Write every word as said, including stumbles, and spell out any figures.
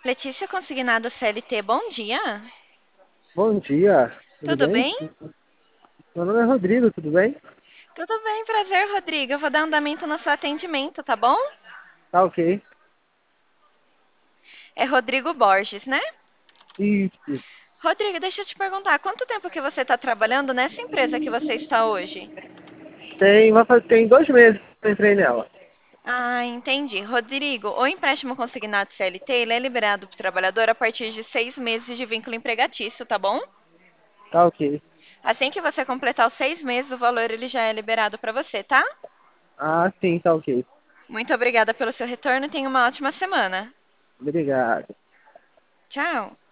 Letícia Consignado C L T, bom dia. Bom dia, tudo Tudo bem? bem? Meu nome é Rodrigo, tudo bem? Tudo bem, prazer, Rodrigo. Eu vou dar andamento no seu atendimento, tá bom? Tá ok. É Rodrigo Borges, né? Isso. Rodrigo, deixa eu te perguntar, quanto tempo que você está trabalhando nessa empresa que você está hoje? Tem, vai fazer- tem dois meses que eu entrei nela. Ah, entendi. Rodrigo, o empréstimo consignado C L T, ele é liberado para o trabalhador a partir de seis meses de vínculo empregatício, tá bom? Tá ok. Assim que você completar os seis meses, o valor ele já é liberado para você, tá? Ah, sim, tá ok. Muito obrigada pelo seu retorno e tenha uma ótima semana. Obrigado. Tchau.